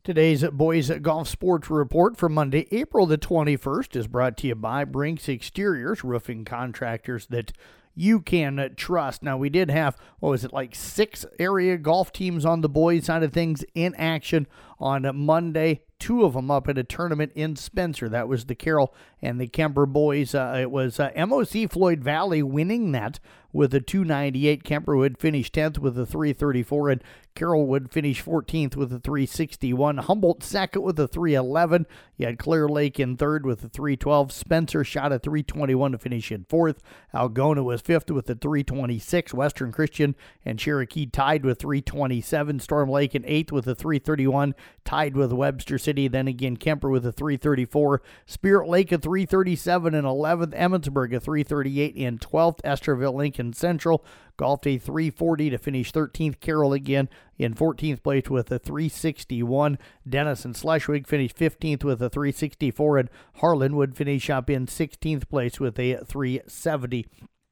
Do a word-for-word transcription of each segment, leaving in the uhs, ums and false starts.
Today's Boys Golf Sports Report for Monday, April the twenty-first is brought to you by Brinks Exteriors, roofing contractors that you can trust. Now, we did have, what was it, like six area golf teams on the boys' side of things in action on Monday. Two of them up at a tournament in Spencer. That was the Carroll and the Kemper boys. Uh, it was uh, M O C Floyd Valley winning that with a two ninety-eight. Kemper would finish tenth with a three thirty-four, and Carroll would finish fourteenth with a three sixty-one. Humboldt second with a three eleven. You had Clear Lake in third with a three twelve. Spencer shot a three twenty-one to finish in fourth. Algona was fifth with a three twenty-six. Western Christian and Cherokee tied with three twenty-seven. Storm Lake in eighth with a three thirty-one, tied with Webster City. Then again, Kemper with a three thirty-four. Spirit Lake a three thirty-seven in eleventh. Emmetsburg a three thirty-eight in twelfth. Estherville Lincoln Central golfed a three forty to finish thirteenth. Carroll again in fourteenth place with a three sixty-one. Denison Schleswig finished fifteenth with a three sixty-four, and Harlan would finish up in sixteenth place with a three seventy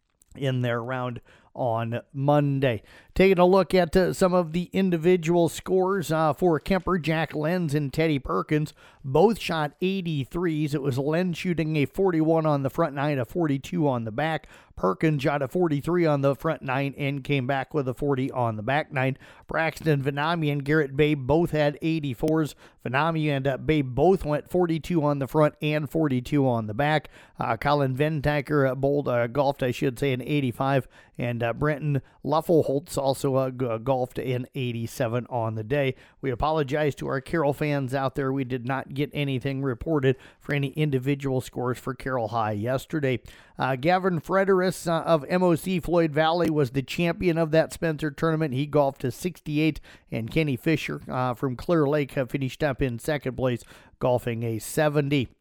in their round on Monday. Taking a look at uh, some of the individual scores uh, for Kemper, Jack Lenz and Teddy Perkins both shot eighty-threes. It was Lenz shooting a forty-one on the front nine, a forty-two on the back. Perkins shot a forty-three on the front nine and came back with a forty on the back nine. Braxton Vanami and Garrett Babe both had eighty-fours. Vanami and uh, Babe both went forty-two on the front and forty-two on the back. Uh, Colin Ventaker uh, bowled, uh, golfed, I should say, an eighty-five, and uh, Brenton Luffelholtz also uh, g- golfed an eighty-seven on the day. We apologize to our Carroll fans out there. We did not get anything reported for any individual scores for Carroll High yesterday. Uh, Gavin Frederis uh, of M O C Floyd Valley was the champion of that Spencer tournament. He golfed a sixty-eight, and Kenny Fisher uh, from Clear Lake uh, finished up in second place, golfing a seventy.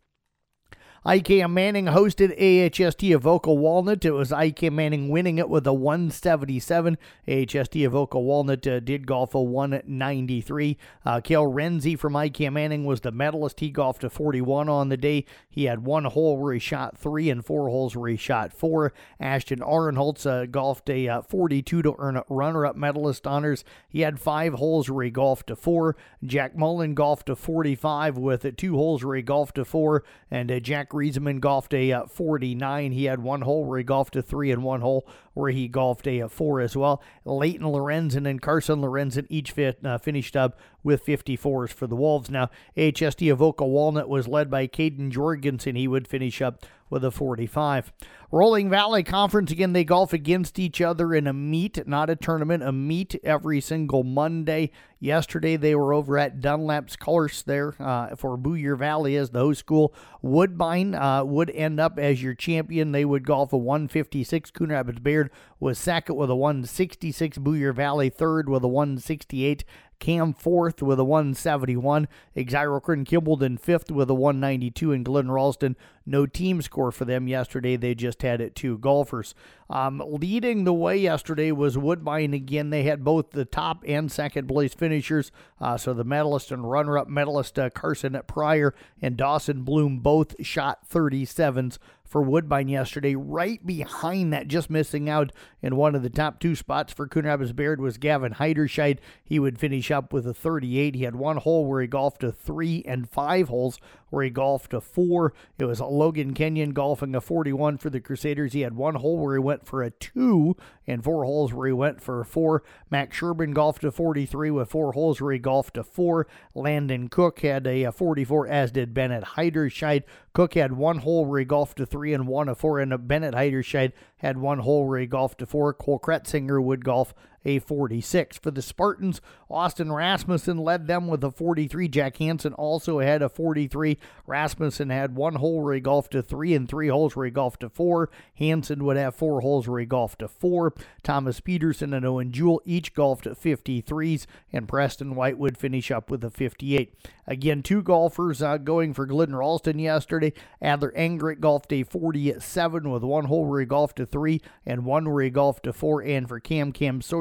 I K M Manning hosted A H S T Avoca Walnut. It was I K M Manning winning it with a one seventy-seven. A H S T Avoca Walnut uh, did golf a one ninety-three. Uh, Cale Renzi from I K M Manning was the medalist. He golfed a forty-one on the day. He had one hole where he shot three and four holes where he shot four. Ashton Arenholtz uh, golfed a uh, forty-two to earn a runner-up medalist honors. He had five holes where he golfed a four. Jack Mullen golfed a forty-five with uh, two holes where he golfed a four. And uh, Jack Riesemann golfed a uh, forty-nine. He had one hole where he golfed a three and one hole where he golfed a, a four as well. Leighton Lorenzen and Carson Lorenzen each fit, uh, finished up with fifty-fours for the Wolves. Now, A H S T Avoca Walnut was led by Caden Jorgensen. He would finish up with a forty-five. Rolling Valley Conference, again, they golf against each other in a meet, not a tournament, a meet every single Monday. Yesterday, they were over at Dunlap's course there uh, for Boyer Valley as the host school. Woodbine uh, would end up as your champion. They would golf a one fifty-six. Coon Rapids Bayard was second with a one sixty-six. Boyer Valley third with a one sixty-eight. Cam fourth with a one seventy-one. Exirocrin Kimballton fifth with a one ninety-two. And Glen Ralston, no team score for them yesterday. They just had it two golfers. Um, leading the way yesterday was Woodbine again. They had both the top and second place finishers. Uh, so the medalist and runner-up medalist uh, Carson Pryor and Dawson Bloom both shot thirty-sevens for Woodbine yesterday. Right behind that, just missing out in one of the top two spots for Coon Rapids Bayard was Gavin Heiderscheid. He would finish up with a thirty-eight. He had one hole where he golfed a three and five holes where he golfed a four. It was Logan Kenyon golfing a forty-one for the Crusaders. He had one hole where he went for a two and four holes where he went for a four. Max Sherburn golfed a forty-three with four holes where he golfed a four. Landon Cook had a, a forty-four, as did Bennett Heiderscheid. Cook had one hole where he golfed a three and one a four, and Bennett Heiderscheid had one hole where he golfed a four. Cole Kretzinger would golf a forty-six. For the Spartans, Austin Rasmussen led them with a forty-three. Jack Hansen also had a forty-three. Rasmussen had one hole where he golfed a three and three holes where he golfed a four. Hansen would have four holes where he golfed a four. Thomas Peterson and Owen Jewell each golfed at fifty-threes, and Preston White would finish up with a fifty-eight. Again, two golfers uh, going for Glidden Ralston yesterday. Adler Engrick golfed a forty-seven with one hole where he golfed a three and one where he golfed a four. And for Cam Cam Sawyer,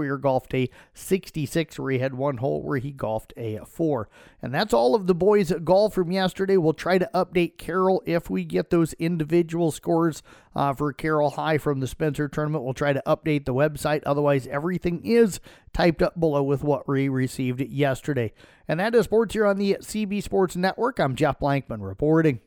Sawyer golfed a sixty-six where he had one hole where he golfed a four. And that's all of the boys' golf from yesterday. We'll try to update Carroll if we get those individual scores uh, for Carroll High from the Spencer tournament. We'll try to update the website. Otherwise, everything is typed up below with what we received yesterday. And that is sports here on the C B Sports Network. I'm Jeff Blankman reporting.